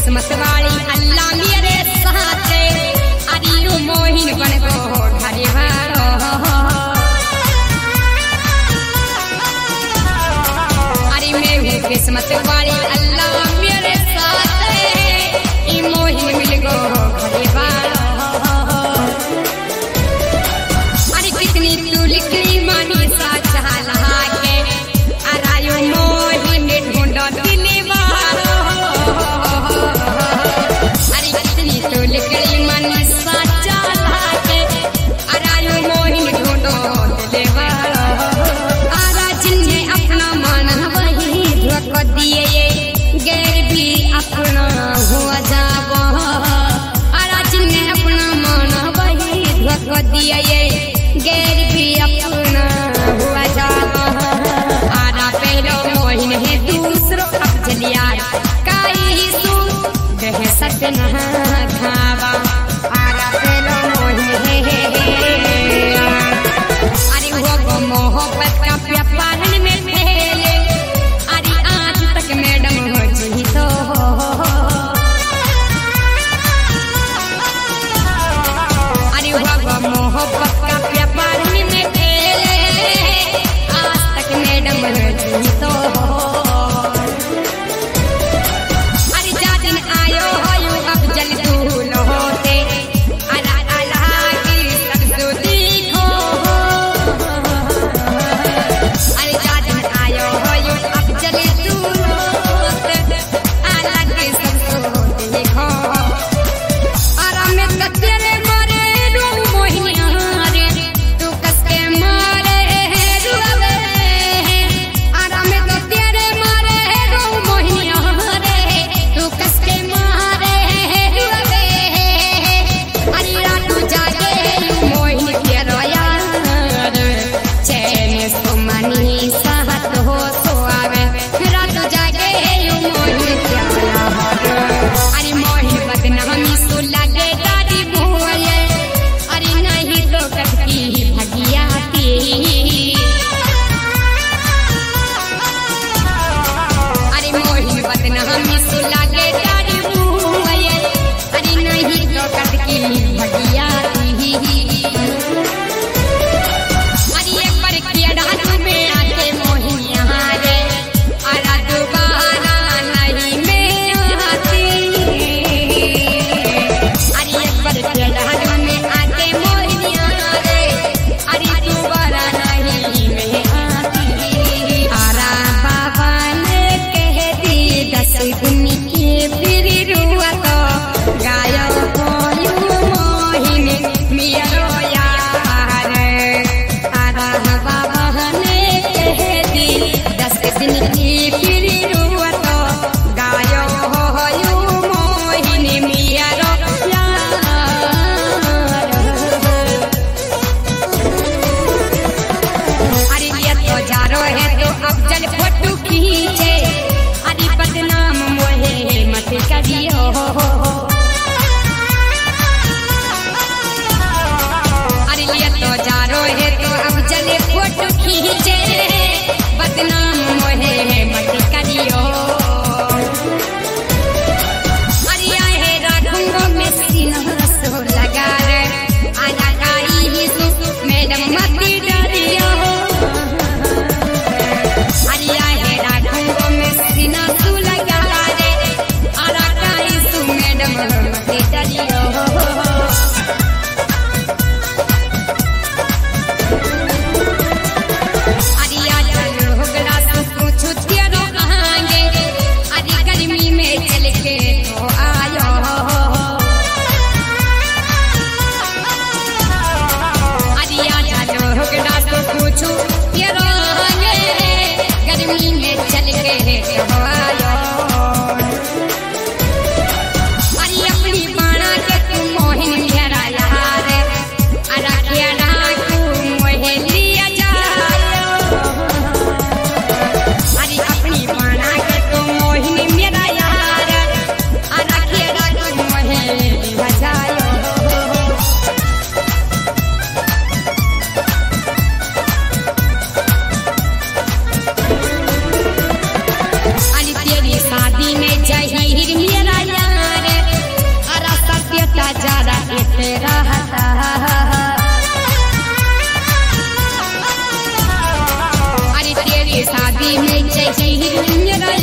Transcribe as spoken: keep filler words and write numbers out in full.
किस्मत वाली अल्लाह मेरे साथ है। अरे यू मोहिन बन गो घरे वालो, अरे मैं हूँ किस्मत वाली अल्लाह मेरे साथ है। ई मोहिन मिल गो घरे वालो, अरे कितनी तू लिखली मानी सा चाला के। अरे यू मोहिन ढूंढो दिली वालो, अरे कितनी तू लिखली मानी सा चाला के। अरे यू मोहिन ढूंढो दिली वालो, अरे जिन्हें अपना माना वही धोखा दिए गैर भी अपना हुआ जावा। अरे जिन्हें अपना माना वही धोखा दिए गैर भी अपना हुआ जावा। आरा पहलो मोहिन है दूसरो अफजल यार, काई सू कह सक न खावा। आरा पहलो मोहिन है, अरे वो गो मोहब्बत का व्यापार में फैले। अरे आज तक मैडम हो जी तो अरे वो गो मोहब्बत का व्यापार में फैले। आज तक मैडम हो जी तो अरे जा दिन आयो हो यू अफजल दूल होते। अला अला की सब देखो, अरे जा दिन आयो हो यू अफजल दूल होते। अला की सब देखो, अरे मैं तो तेरे मारे रो मोहिनिया रे, तू कस के मारे रुआवे। अरे मैं तो तेरे मारे रो मोहिनिया रे, तू कस के मारे रुआवे। अरे रात जागे यू मोहिन के रोया, चैन सो मनी साहत हो सोआवे। रात जागे यू मोहिन के रोया, अरे मोहिन बदनामी सो लगे दादी बोले। अरे नहीं तो कटकी भगिया थी, अरे मोहिन बदनामी सो लगे दादी बोले। अरे नहीं तो कटकी भगिया थी। अरे एक बार किया डालू में आके मोहिन यहाँ रे, अरे दोबारा नहीं मैं आती। अरे एक बार किया डालू में आके मोहिन यहाँ रे, अरे दोबारा नहीं मैं आती। आरा बाबा ने कह दी दस दिन की फिर रुआ तो गायो हो यू मोहिन मेरो यार। आरा बाबा ने कह दी दस दिन की फिर रुआ तो गायो हो यू मोहिन मेरो यार। अरे ये तो जारो है तो अफजल फोटो खींचे। अरे बदनाम मोहे मत करियो, अरे ये तो जारो है तो अफजल फोटो खींचे। बदनाम मोहे मत करियो, अरे आहे राखूंगो में सीना सो लगा रे। आजा काई ही सु मैडम मत डरियो, अरे आहे राखूंगो में सीना सो लगा रे। आजा काई सु मैडम मत डरियो। अरे आजा लोगला सु पूछो तेरो कहांगे। अरे गर्मी में चल के तो आयो, अरे आजा लोगला सु पूछो तेरो कहांगे। गर्मी में चल के तो आयो, अरे अपनी बाणा के तू मोहिन मेरा यार। अरे खेड़ा तू मोहे लिया जायो, अरे अपनी बाणा के तू मोहिन मेरा यार। अरे खेड़ा तू मोहे लिया जायो, अरे तेरी शादी में जहीर मेरा यार। जय हीरो